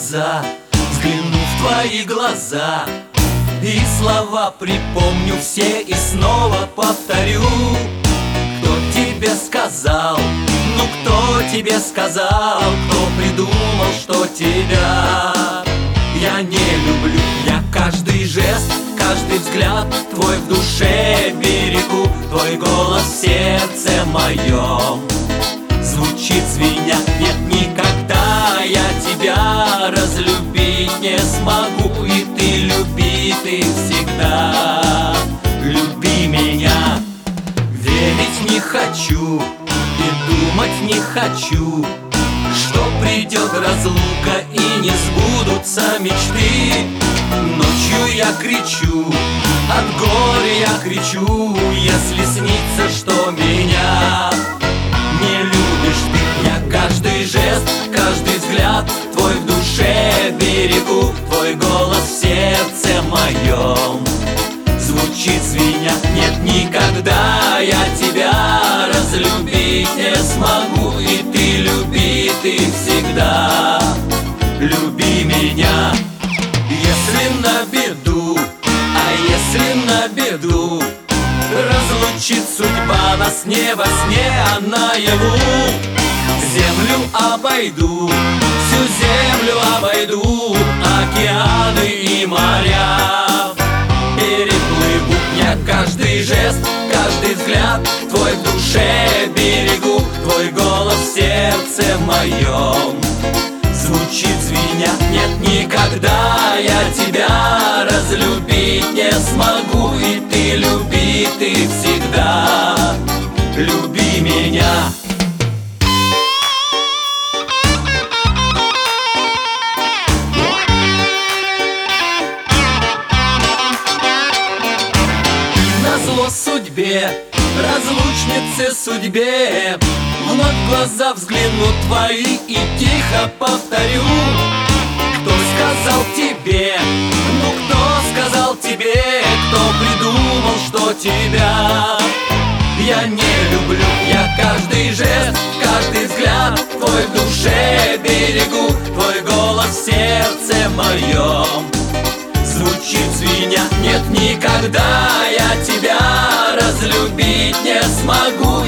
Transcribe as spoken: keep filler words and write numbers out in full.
глаза, взгляну в твои глаза, и слова припомню все и снова повторю. Кто тебе сказал, ну кто тебе сказал, кто придумал, что тебя я не люблю? Я каждый жест, каждый взгляд твой в душе берегу, твой голос в сердце моем звучит звеня. Нет, никогда я тебя разлюбить не смогу, и ты люби, ты всегда люби меня. Верить не хочу и думать не хочу, что придет разлука и не сбудутся мечты. Ночью я кричу, от горя я кричу, если снится, что меня не любишь ты. Я каждый жест, каждый взгляд твой в душе берегу, твой голос в сердце моем звучит звеня. Нет, никогда я тебя разлюбить не смогу, и ты люби, ты всегда люби меня. Если на беду, а если на беду разлучит судьба нас не во сне, а наяву, землю обойду, всю землю обойду, океаны и моря переплыву. Я каждый жест, каждый взгляд твой в душе берегу, твой голос в сердце моем звучит звеня. Нет, никогда я тебя разлюбить не смогу, и ты люби, ты всегда люби меня. Назло судьбе, разлучнице судьбе, вновь в глаза взгляну твои и тихо повторю. Кто сказал тебе, ну кто сказал тебе, кто придумал, что тебя я не люблю? Я каждый жест, каждый взгляд твой в душе берегу, твой голос в сердце моем звучит звеня. Нет, никогда я тебя разлюбить не смогу,